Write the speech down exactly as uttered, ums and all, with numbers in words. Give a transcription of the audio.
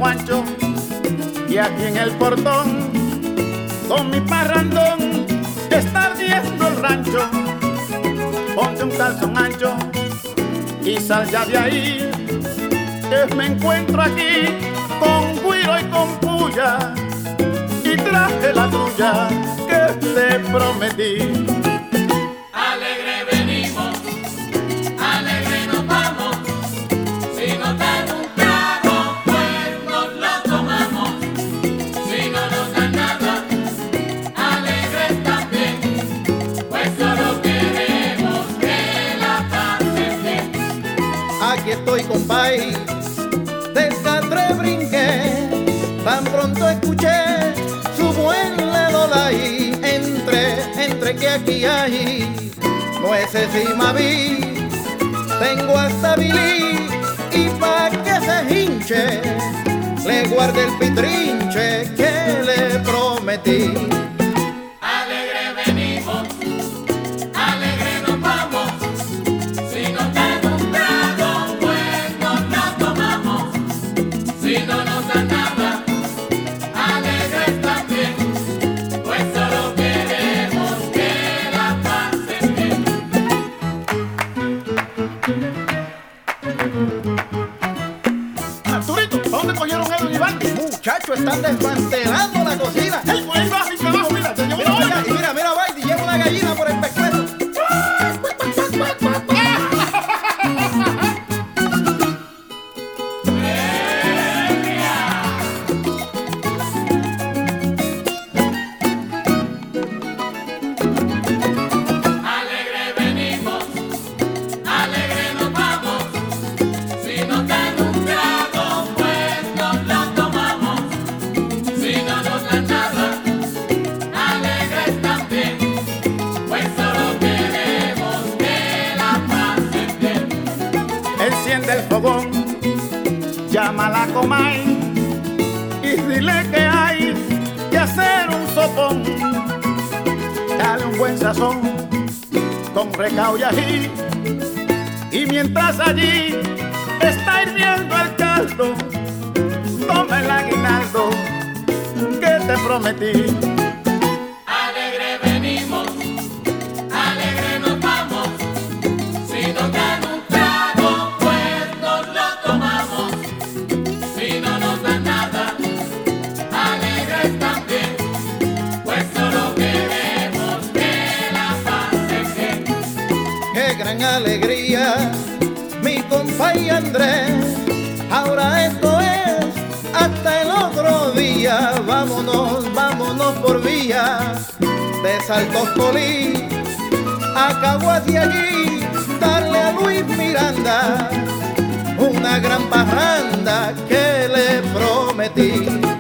Juancho, y aquí en el portón, con mi parrandón, está ardiendo el rancho. Ponte un calzón ancho y sal ya de ahí, que me encuentro aquí con guiro y con puya, y traje la tuya que te prometí. Alegre venimos, alegre nos vamos. Si nos dan un trago, pues nos lo tomamos. Si no nos dan nada, alegres también, pues solo queremos que la pasen bien. Aquí estoy, compay, de Catre brinqué, tan pronto escuché su buen lelolay. Entre, entre que aquí hay nueces y maví, tengo hasta bilí, y pa' que se hinche le guarde el pitrinche que le prometí. Alegre venimos, alegre nos vamos. Si nos dan un trago, pues nos lo tomamos. Si no nos dan nada, alegres también, pues solo queremos que la pasen bien. Arturito, ¿dónde cogieron el Iván? Muchachos, están desmantelando la cocina. ¡Ey, por ahí va, sin trabajo, mira! ¡Te llevo Mira, una mira, olla! y mira, mira, Baidi, lleva una gallina por el pescuezo. Alegre venimos, alegre nos vamos. Si nos dan un trago, pues nos lo tomamos. Si no nos dan nada, alegres también, pues solo queremos que la pasen bien. Enciende el fogón, llama a la comay y dile que hay que hacer un sopón. Dale un buen sazón con recao y ají, y mientras allí está hirviendo el caldo, toma el aguinaldo que te prometí. Alegre venimos, alegre nos vamos. Si nos dan un trago, pues nos lo tomamos. Si no nos dan nada, alegres también, pues solo queremos que la pasen bien. Qué gran alegría, mi compay Andrés. Ahora esto es hasta el otro día. Vámonos, vámonos por vía de Saltos Colí a Caguas y allí darle a Luis Miranda una gran parranda que le prometí.